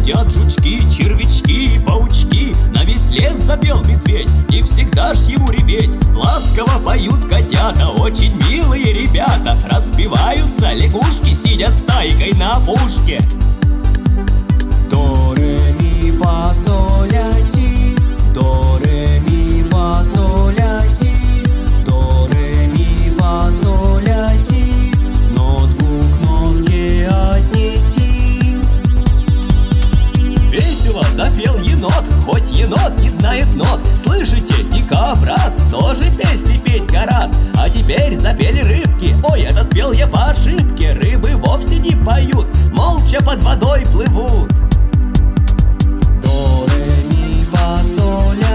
Сидят жучки, червячки, паучки, на весь лес запел медведь, не всегда ж ему реветь. Ласково поют котята, очень милые ребята. Разбиваются лягушки, сидя стайкой на опушке. До, ре, ми, фа, соль, ля, си. До, ре, ми, фа, соль, ля, си. До, ре, ми, фа, соль, ля, си. Нотку к нотке отнеси. Весело запел енот, хоть енот не знает нот. Слышите, дикобраз тоже песни петь гораст. А теперь запели рыбки, ой, это спел я по ошибке. Рыбы вовсе не поют, молча под водой плывут. До, ре, ми, фа, соль,